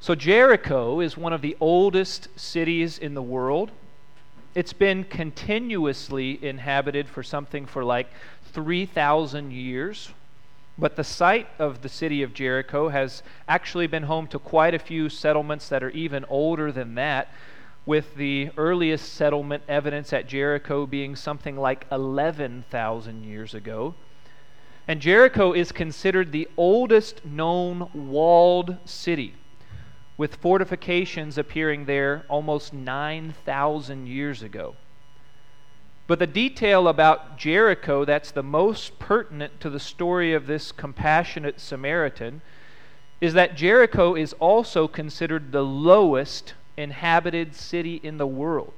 So Jericho is one of the oldest cities in the world. It's been continuously inhabited for something for like 3,000 years. But the site of the city of Jericho has actually been home to quite a few settlements that are even older than that, with the earliest settlement evidence at Jericho being something like 11,000 years ago. And Jericho is considered the oldest known walled city, with fortifications appearing there almost 9,000 years ago. But the detail about Jericho that's the most pertinent to the story of this compassionate Samaritan is that Jericho is also considered the lowest inhabited city in the world.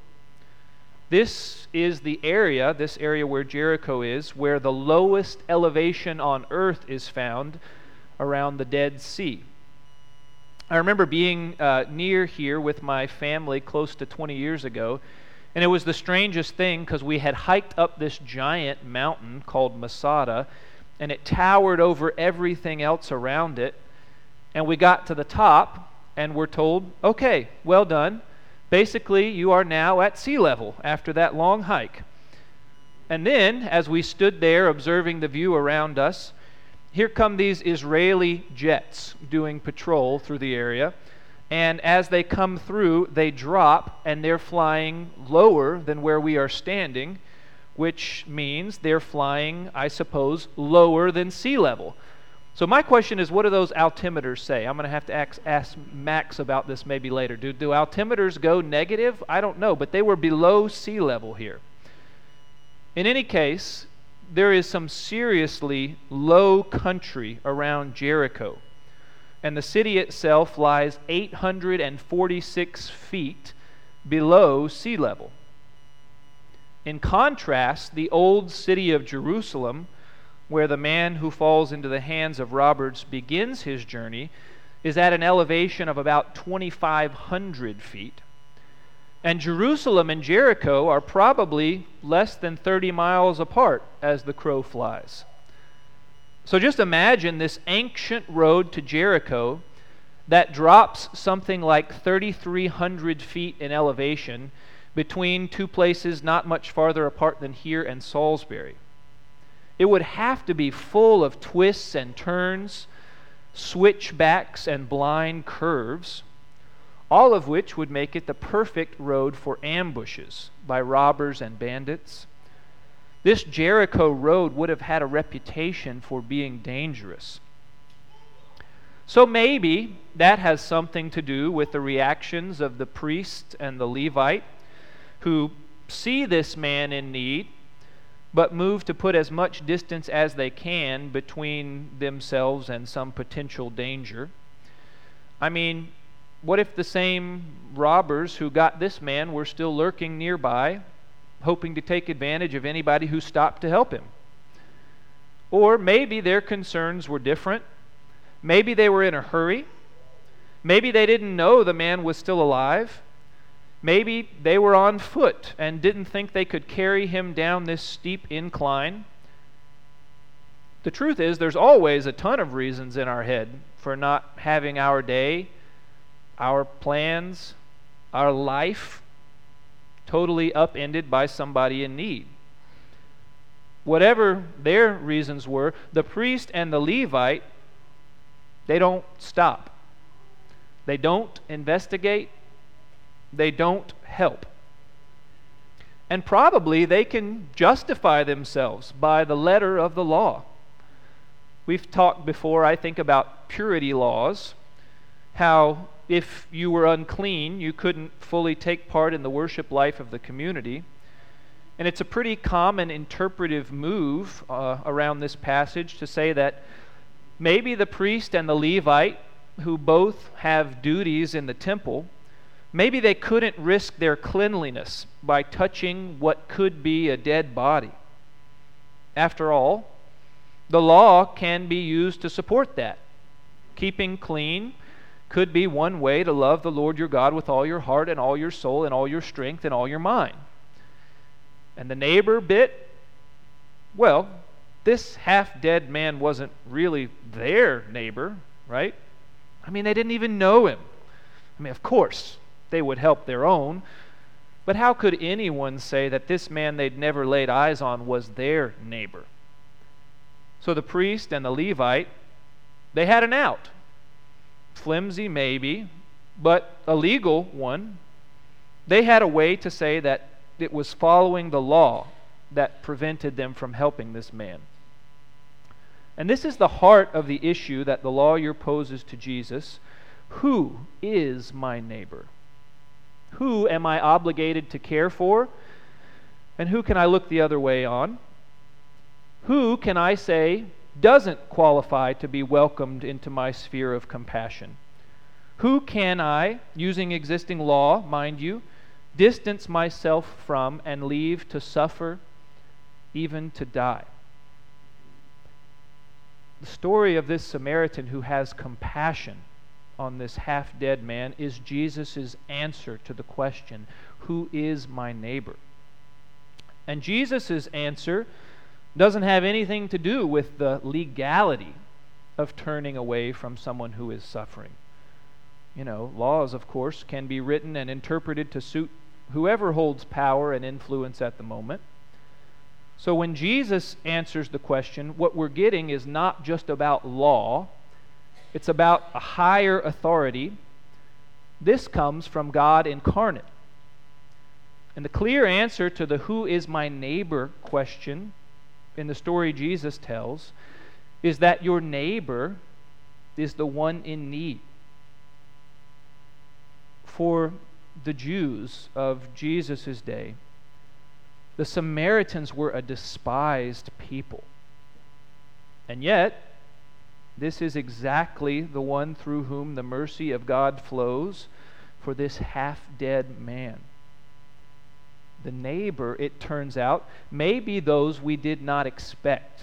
This area where Jericho is, where the lowest elevation on earth is found around the Dead Sea. I remember being near here with my family close to 20 years ago, and it was the strangest thing because we had hiked up this giant mountain called Masada, and it towered over everything else around it. And we got to the top, and we're told, okay, well done. Basically, you are now at sea level after that long hike. And then, as we stood there observing the view around us, here come these Israeli jets doing patrol through the area. And as they come through, they drop, and they're flying lower than where we are standing, which means they're flying, I suppose, lower than sea level. So my question is, what do those altimeters say? I'm going to have to ask Max about this maybe later. Do altimeters go negative? I don't know, but they were below sea level here. In any case, there is some seriously low country around Jericho. And the city itself lies 846 feet below sea level. In contrast, the old city of Jerusalem, where the man who falls into the hands of robbers begins his journey, is at an elevation of about 2,500 feet. And Jerusalem and Jericho are probably less than 30 miles apart as the crow flies. So just imagine this ancient road to Jericho that drops something like 3,300 feet in elevation between two places not much farther apart than here and Salisbury. It would have to be full of twists and turns, switchbacks and blind curves, all of which would make it the perfect road for ambushes by robbers and bandits. This Jericho road would have had a reputation for being dangerous. So maybe that has something to do with the reactions of the priest and the Levite, who see this man in need, but move to put as much distance as they can between themselves and some potential danger. I mean, what if the same robbers who got this man were still lurking nearby, hoping to take advantage of anybody who stopped to help him? Or maybe their concerns were different. Maybe they were in a hurry. Maybe they didn't know the man was still alive. Maybe they were on foot and didn't think they could carry him down this steep incline. The truth is, there's always a ton of reasons in our head for not having our day, our plans, our life totally upended by somebody in need. Whatever their reasons were, the priest and the Levite, they don't stop. They don't investigate. They don't help. And probably they can justify themselves by the letter of the law. We've talked before, I think, about purity laws, how if you were unclean, you couldn't fully take part in the worship life of the community. And it's a pretty common interpretive move around this passage to say that maybe the priest and the Levite, who both have duties in the temple, maybe they couldn't risk their cleanliness by touching what could be a dead body. After all, the law can be used to support that. Keeping clean could be one way to love the Lord your God with all your heart and all your soul and all your strength and all your mind. And the neighbor bit, well, this half-dead man wasn't really their neighbor, right? I mean, they didn't even know him. I mean, of course, they would help their own, but how could anyone say that this man they'd never laid eyes on was their neighbor? So the priest and the Levite, they had an out. Flimsy maybe, but a legal one. They had a way to say that it was following the law that prevented them from helping this man. And this is the heart of the issue that the lawyer poses to Jesus. Who is my neighbor? Who am I obligated to care for? And who can I look the other way on? Who can I say doesn't qualify to be welcomed into my sphere of compassion? Who can I, using existing law, mind you, distance myself from and leave to suffer, even to die? The story of this Samaritan who has compassion on this half-dead man is Jesus' answer to the question, who is my neighbor? And Jesus' answer doesn't have anything to do with the legality of turning away from someone who is suffering. You know, laws, of course, can be written and interpreted to suit whoever holds power and influence at the moment. So when Jesus answers the question, what we're getting is not just about law, it's about a higher authority. This comes from God incarnate. And the clear answer to the who is my neighbor question in the story Jesus tells is that your neighbor is the one in need. For the Jews of Jesus' day, the Samaritans were a despised people. And yet, this is exactly the one through whom the mercy of God flows for this half-dead man. The neighbor, it turns out, may be those we did not expect.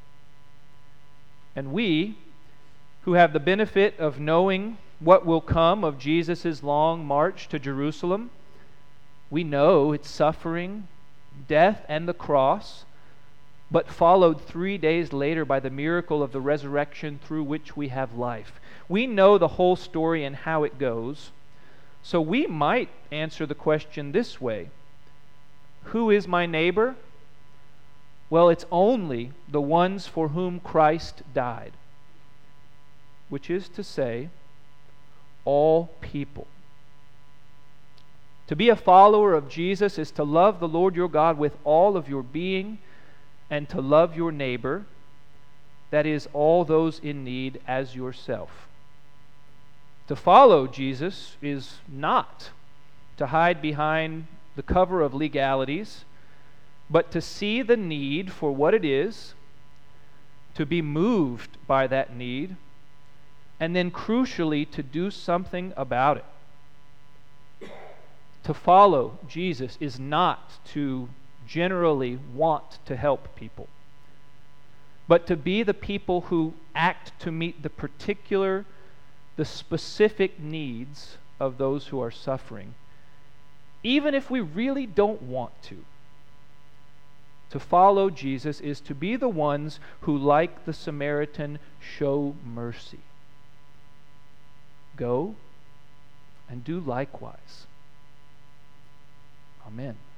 And we, who have the benefit of knowing what will come of Jesus' long march to Jerusalem, we know its suffering, death, and the cross, but followed 3 days later by the miracle of the resurrection through which we have life. We know the whole story and how it goes, so we might answer the question this way: who is my neighbor? Well, it's only the ones for whom Christ died, which is to say, all people. To be a follower of Jesus is to love the Lord your God with all of your being and to love your neighbor, that is, all those in need, as yourself. To follow Jesus is not to hide behind the cover of legalities, but to see the need for what it is, to be moved by that need, and then crucially to do something about it. To follow Jesus is not to generally want to help people, but to be the people who act to meet the specific needs of those who are suffering, even if we really don't want to. To follow Jesus is to be the ones who, like the Samaritan, show mercy. Go and do likewise. Amen.